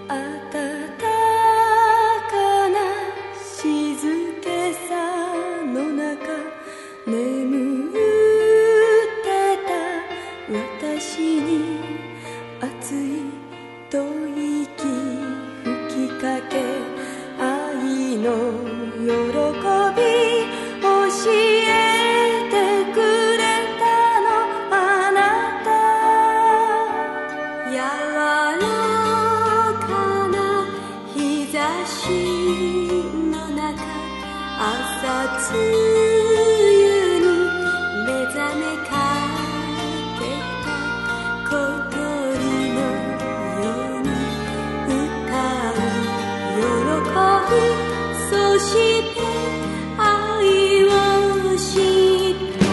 かな静けさの中眠ってた私に熱い吐息吹きかけ愛の喜び教えてくれたのあなた柔らかな日差しの中朝露に目覚めかけた小鳥のように歌う喜びそして愛を知った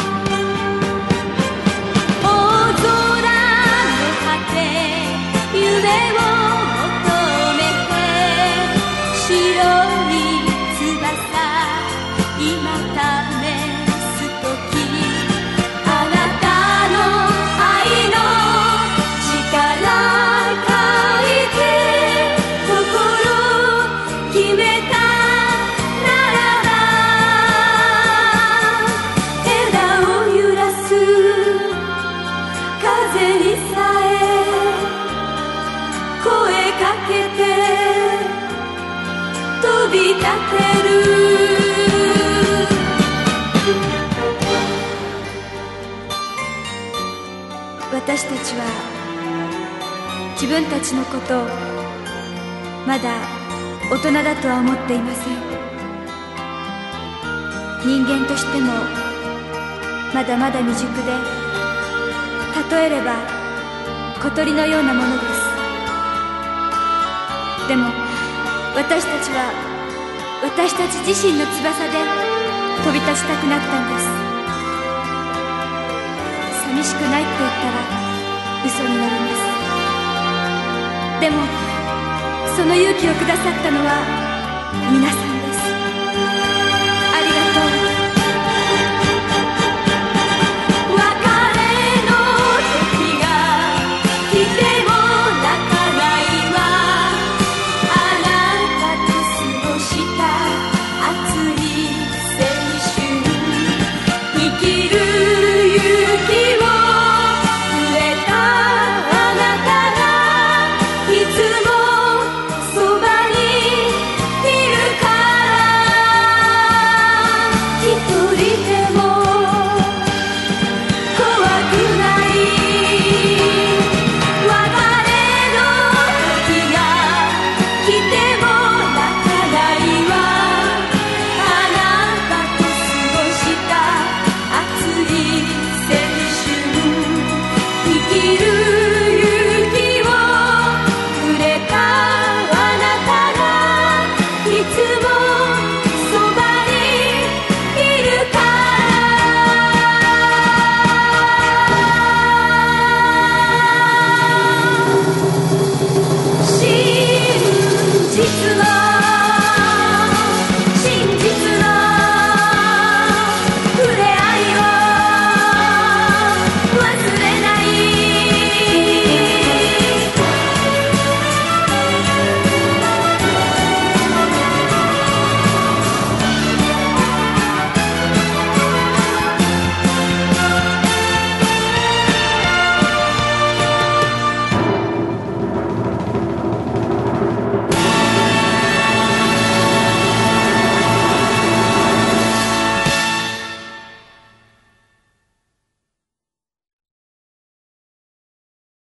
大空の果て夢を求めて白い翼今試す時あなたの愛の力借りて心決めたならば枝を揺らす風にさえ声かけて飛び立てる私たちは自分たちのことをまだ大人だとは思っていません。人間としてもまだまだ未熟で例えれば小鳥のようなものです。でも私たちは私たち自身の翼で飛び立ちたくなったんです。寂しくないって言ったら嘘になります。でもその勇気をくださったのは皆さん